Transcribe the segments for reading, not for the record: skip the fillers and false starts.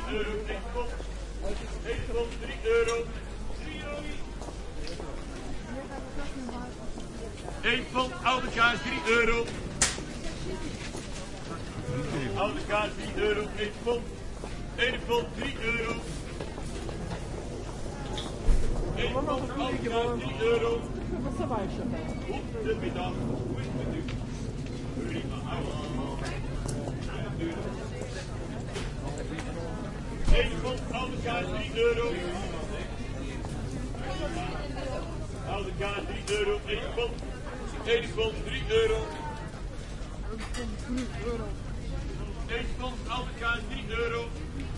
euro, 1 pond. 1 pond, 3 euro. 1 pond, oude kaart, 3 euro. Oude kaart, 3 euro, 1 pond. 1 pond, 3 euro. 1 pond, oude kaart, 3 euro. Goedemiddag, hoe is het met u? Prima, allemaal. 1 pond, oude kaart, 3 euro. Oude kaart, 3 euro, 1 pond. 1 pond, 3 euro. 1 pond, oude kaart, 3 euro.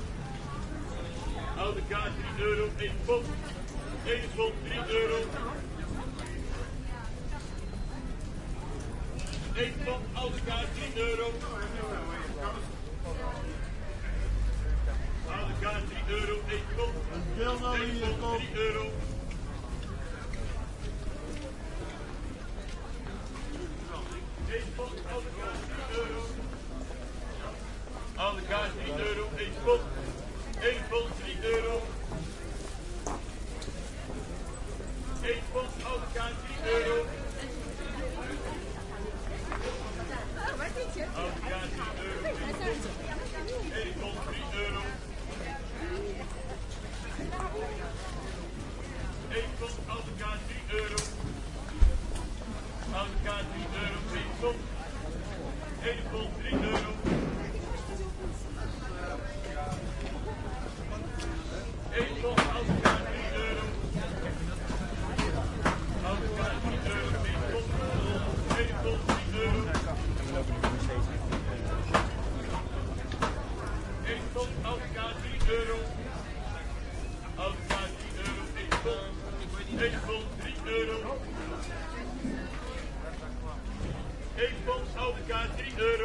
Oude kaart, 3 euro, 1 pond. 1 pond, 3 euro. 1 pond, oude kaart, 3 euro. Oude kaart, 3 euro, 1 pond. 1 pond, 3 euro. 1 pond, oude kaart, 3 euro. Oude kaart, 3 euro, 1 pond. 1 pond, 3 euro. 1 pond, oude kaart, 3 euro. Oude kaart, 3 euro, 1 pond. 1 pond, 3 euro. 1 pond, oude kaart, 3 euro. Oude kaart, 3 euro, 1 pond. 1 pond, 3 euro. 1 pond, oude kaart, 3 euro. Oude kaart, 3 euro, 1 pond. 1 pond, 3 euro. 1 pond, oude kaart, 3 euro. Oude kaart, 3 euro, 1 pond. 1 pond, 3 euro. 1 pond, oude kaart, 3 euro.